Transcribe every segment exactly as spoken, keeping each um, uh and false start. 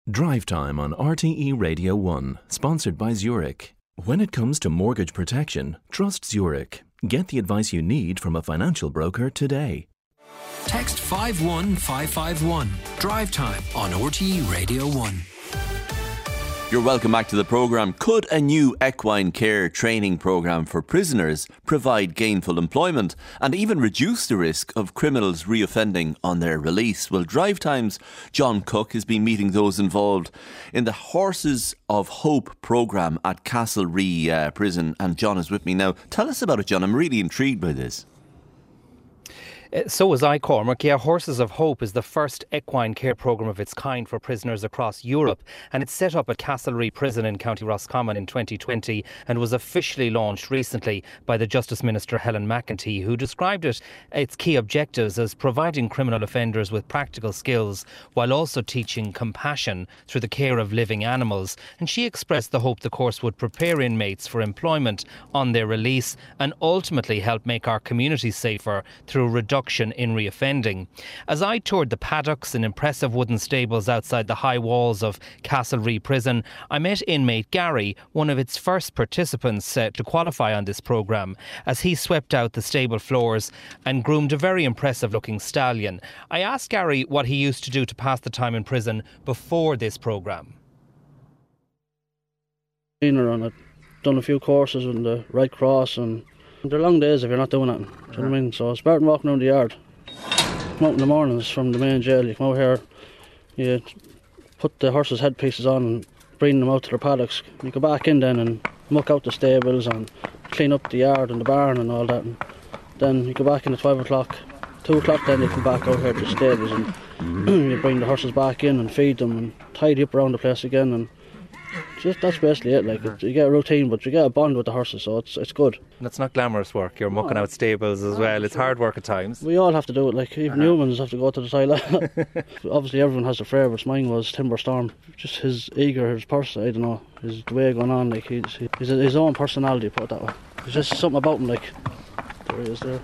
Drive Time on R T E Radio one, sponsored by Zurich. When it comes to mortgage protection, trust Zurich. Get the advice you need from a financial broker today. Text five one five five one. Drive Time on R T E Radio one. You're welcome back to the programme. Could a new equine care training programme for prisoners provide gainful employment and even reduce the risk of criminals reoffending on their release? Well, Drive Time's John Cook has been meeting those involved in the Horses of Hope programme at Castlerea uh, Prison, and John is with me now. Tell us about it, John. I'm really intrigued by this. So was I, Cormac. Yeah, Horses of Hope is the first equine care programme of its kind for prisoners across Europe, and it's set up at Castlerea Prison in County Roscommon in twenty twenty and was officially launched recently by the Justice Minister Helen McEntee, who described it, its key objectives as providing criminal offenders with practical skills while also teaching compassion through the care of living animals. And she expressed the hope the course would prepare inmates for employment on their release and ultimately help make our community safer through reduction in reoffending. As I toured the paddocks and impressive wooden stables outside the high walls of Castlerea Prison, I met inmate Gary, one of its first participants uh, to qualify on this programme, as he swept out the stable floors and groomed a very impressive looking stallion. I asked Gary what he used to do to pass the time in prison before this programme. Been on it, done a few courses in the Red Cross, and they're long days if you're not doing it. Do you know what I mean? So I started walking around the yard. Come out in the mornings from the main jail. You come out here, you put the horses' headpieces on and bring them out to their paddocks. You go back in then and muck out the stables and clean up the yard and the barn and all that. And then you go back in at five o'clock. Two o'clock then you come back out here to the stables and you bring the horses back in and feed them and tidy up around the place again. And just that's basically it. Like it, you get a routine, but you get a bond with the horses, so it's it's good. That's not glamorous work. You're mucking out stables as well. It's hard work at times. We all have to do it. Like even uh-huh. humans have to go to the toilet. Obviously, everyone has their favourites. Mine was Timber Storm. Just his eager, his person. I don't know. His the way going on. Like he's he's his own personality. Put it that way. There's just something about him. Like there he is there.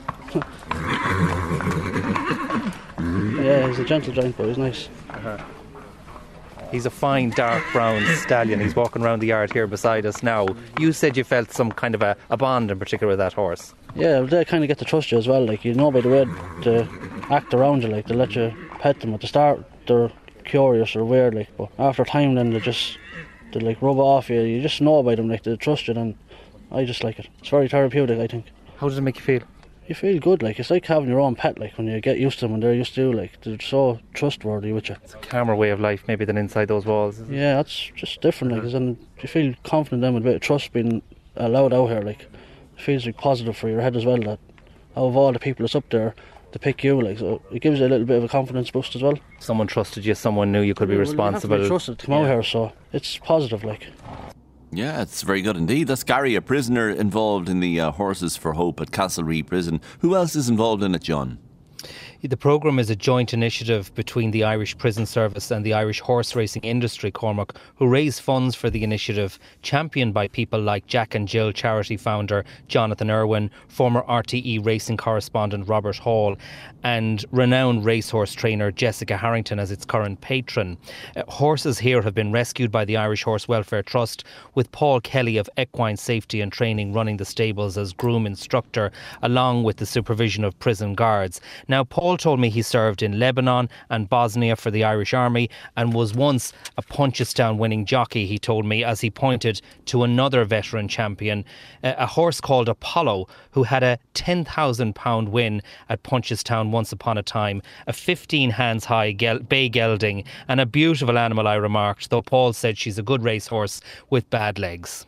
Yeah, he's a gentle giant, but he's nice. Uh-huh. He's a fine dark brown stallion. He's walking around the yard here beside us now. You said you felt some kind of a, a bond in particular with that horse. Yeah, they kind of get to trust you as well. Like you know by the way they act around you. Like they let you pet them at the start. They're curious or weird. Like, but after time, then they just they like rub off you. You just know by them. Like they trust you. And I just like it. It's very therapeutic, I think. How does it make you feel? You feel good, like it's like having your own pet, like when you get used to them and they're used to you, like they're so trustworthy with you. It's a calmer way of life maybe than inside those walls, isn't it? Yeah, that's just different, like, and you feel confident then with a bit of trust being allowed out here, like it feels like positive for your head as well, that out of all the people that's up there, to pick you, like, so it gives you a little bit of a confidence boost as well. Someone trusted you, someone knew you could be yeah, responsible. Well, you have to be trusted to come yeah. out here, so it's positive, like. Yeah, it's very good indeed. That's Gary, a prisoner involved in the uh, Horses for Hope at Castlerea Prison. Who else is involved in it, John? The programme is a joint initiative between the Irish Prison Service and the Irish horse racing industry, Cormac, who raise funds for the initiative, championed by people like Jack and Jill charity founder Jonathan Irwin, former R T E racing correspondent Robert Hall, and renowned racehorse trainer Jessica Harrington as its current patron. Uh, horses here have been rescued by the Irish Horse Welfare Trust, with Paul Kelly of Equine Safety and Training running the stables as groom instructor, along with the supervision of prison guards. Now, Paul told me he served in Lebanon and Bosnia for the Irish Army and was once a Punchestown winning jockey, he told me, as he pointed to another veteran champion, a horse called Apollo, who had a ten thousand pound win at Punchestown once upon a time, a fifteen hands high gel- bay gelding, and a beautiful animal, I remarked, though Paul said she's a good racehorse with bad legs.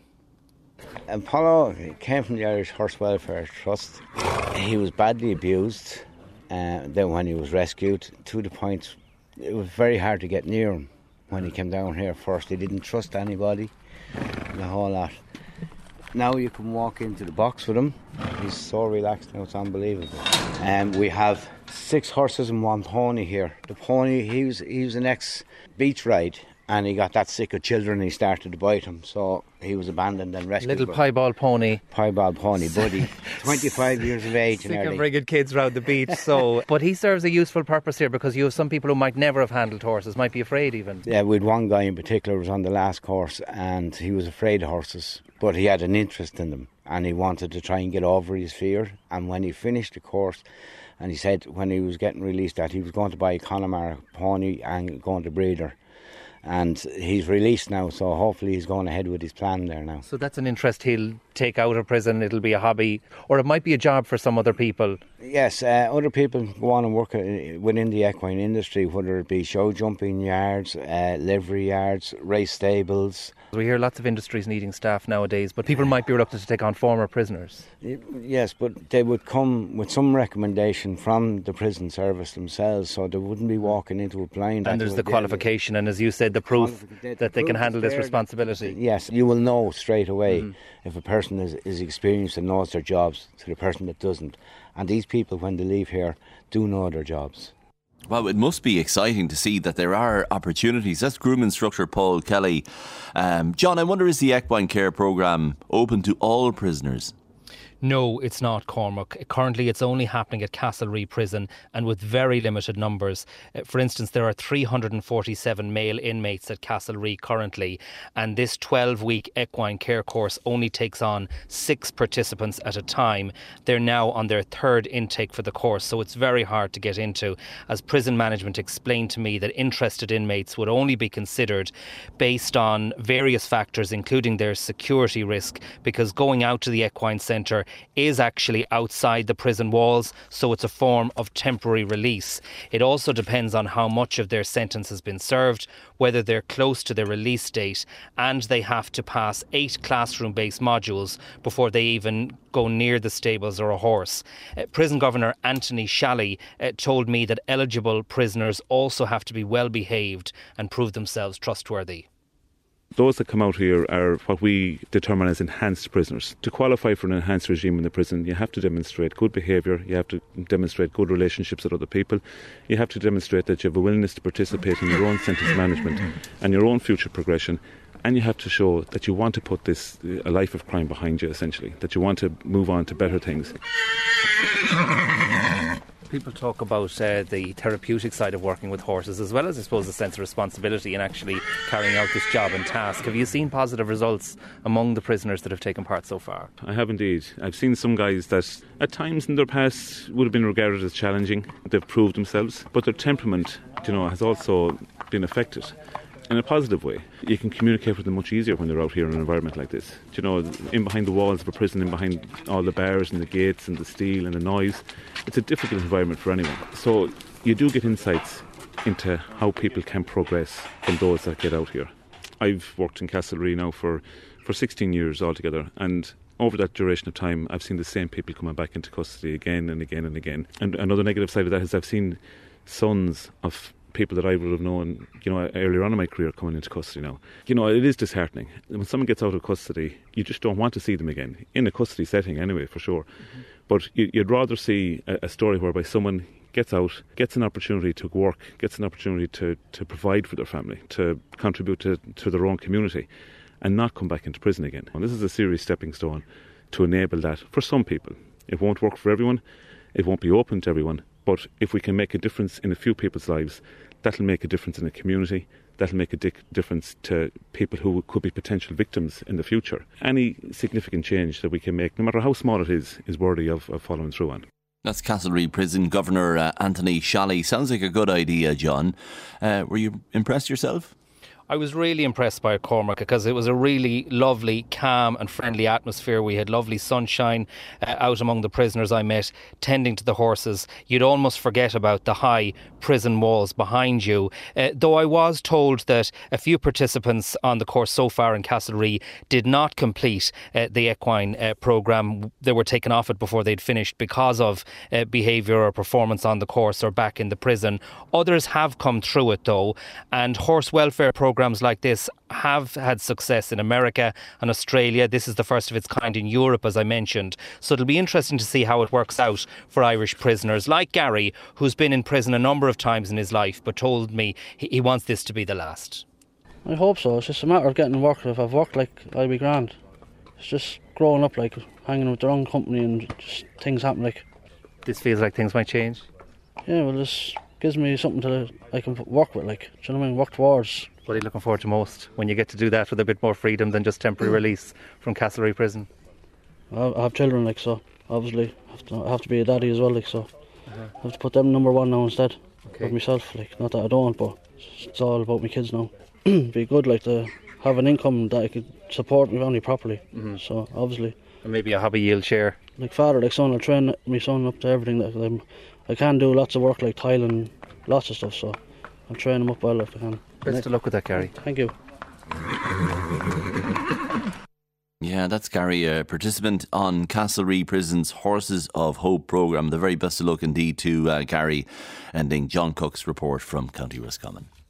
Apollo came from the Irish Horse Welfare Trust. He was badly abused. Uh, then when he was rescued, to the point it was very hard to get near him when he came down here first. He didn't trust anybody, the whole lot. Now you can walk into the box with him. He's so relaxed now, it's unbelievable. And um, we have six horses and one pony here. The pony, he was, he was an ex-beach ride, and he got that sick of children he started to bite them, so he was abandoned and rescued. Little piebald pony. Piebald pony, buddy. twenty-five years of age. Sick of bringing kids round the beach. So, but he serves a useful purpose here, because you have some people who might never have handled horses, might be afraid even. Yeah, we had one guy in particular who was on the last course, and he was afraid of horses, but he had an interest in them, and he wanted to try and get over his fear. And when he finished the course, and he said when he was getting released that he was going to buy a Connemara pony and going to breed her. And he's released now, so hopefully he's going ahead with his plan there now. So that's an interest he'll take out of prison. It'll be a hobby, or it might be a job for some other people. Yes, uh, other people go on and work within the equine industry, whether it be show jumping yards, uh, livery yards, race stables. We hear lots of industries needing staff nowadays, but people might be reluctant to take on former prisoners. Yes, but they would come with some recommendation from the prison service themselves, so they wouldn't be walking into a blind. And there's the qualification, and as you said, the proof that they can handle this responsibility. Yes, you will know straight away mm. if a person is, is experienced and knows their jobs to the person that doesn't. And these people, when they leave here, do know their jobs. Well, it must be exciting to see that there are opportunities. That's groom instructor Paul Kelly. Um, John, I wonder, is the equine care programme open to all prisoners? No, it's not, Cormac. Currently, it's only happening at Castlereagh Prison, and with very limited numbers. Uh, for instance, there are three hundred forty-seven male inmates at Castlereagh currently, and this twelve-week equine care course only takes on six participants at a time. They're now on their third intake for the course, so it's very hard to get into. As prison management explained to me, that interested inmates would only be considered based on various factors, including their security risk, because going out to the equine centre is actually outside the prison walls, so it's a form of temporary release. It also depends on how much of their sentence has been served, whether they're close to their release date, and they have to pass eight classroom-based modules before they even go near the stables or a horse. Uh, Prison Governor Anthony Shalley uh, told me that eligible prisoners also have to be well behaved and prove themselves trustworthy. Those that come out here are what we determine as enhanced prisoners. To qualify for an enhanced regime in the prison, you have to demonstrate good behaviour, you have to demonstrate good relationships with other people, you have to demonstrate that you have a willingness to participate in your own sentence management and your own future progression, and you have to show that you want to put this, a life of crime behind you, essentially, that you want to move on to better things. People talk about uh, the therapeutic side of working with horses, as well as, I suppose, a sense of responsibility in actually carrying out this job and task. Have you seen positive results among the prisoners that have taken part so far? I have indeed. I've seen some guys that at times in their past would have been regarded as challenging. They've proved themselves, but their temperament, you know, has also been affected in a positive way. You can communicate with them much easier when they're out here in an environment like this. You know, in behind the walls of a prison, in behind all the bars and the gates and the steel and the noise, it's a difficult environment for anyone. So you do get insights into how people can progress from those that get out here. I've worked in Castlereagh now for, for sixteen years altogether, and over that duration of time I've seen the same people coming back into custody again and again and again. And another negative side of that is I've seen sons of people that I would have known, you know, earlier on in my career coming into custody now. You know, it is disheartening. When someone gets out of custody, you just don't want to see them again, in a custody setting anyway, for sure. Mm-hmm. But you'd rather see a, a story whereby someone gets out, gets an opportunity to work, gets an opportunity to, to provide for their family, to contribute to, to their own community, and not come back into prison again. And this is a serious stepping stone to enable that for some people. It won't work for everyone, it won't be open to everyone, but if we can make a difference in a few people's lives, that'll make a difference in the community, that'll make a di- difference to people who could be potential victims in the future. Any significant change that we can make, no matter how small it is, is worthy of, of following through on. That's Castlereagh Prison Governor uh, Anthony Shalley. Sounds like a good idea, John. Uh, were you impressed yourself? I was really impressed by Cormac because it was a really lovely, calm and friendly atmosphere. We had lovely sunshine uh, out among the prisoners I met, tending to the horses. You'd almost forget about the high prison walls behind you. Uh, though I was told that a few participants on the course so far in Castlereagh did not complete uh, the equine uh, programme. They were taken off it before they'd finished because of uh, behaviour or performance on the course or back in the prison. Others have come through it though, and horse welfare programmes Programs like this have had success in America and Australia. This is the first of its kind in Europe, as I mentioned. So it'll be interesting to see how it works out for Irish prisoners like Gary, who's been in prison a number of times in his life, but told me he wants this to be the last. I hope so. It's just a matter of getting work. If I've worked, like, I'll be grand. It's just growing up, like, hanging with the wrong company and just things happen, like. This feels like things might change? Yeah, well, this gives me something to I can work with, like, do you know what I mean? Work towards. What are you looking forward to most when you get to do that with a bit more freedom than just temporary release from Castlereagh Prison? I have children, like, so obviously I have to, I have to be a daddy as well, like, so uh-huh. I have to put them number one now instead okay. of myself, like, not that I don't, but it's all about my kids now. Be good, like, to have an income that I could support my family properly, mm-hmm. so obviously. And maybe a hobby you'll share? Like father, like son, I'll train my son up to everything. That I'm, I can do lots of work, like tiling, lots of stuff, so I'll train him up well if I can. Best of luck with that, Gary. Thank you. Yeah, that's Gary, a participant on Castlereagh Prison's Horses of Hope programme. The very best of luck indeed to uh, Gary, ending John Cook's report from County Roscommon.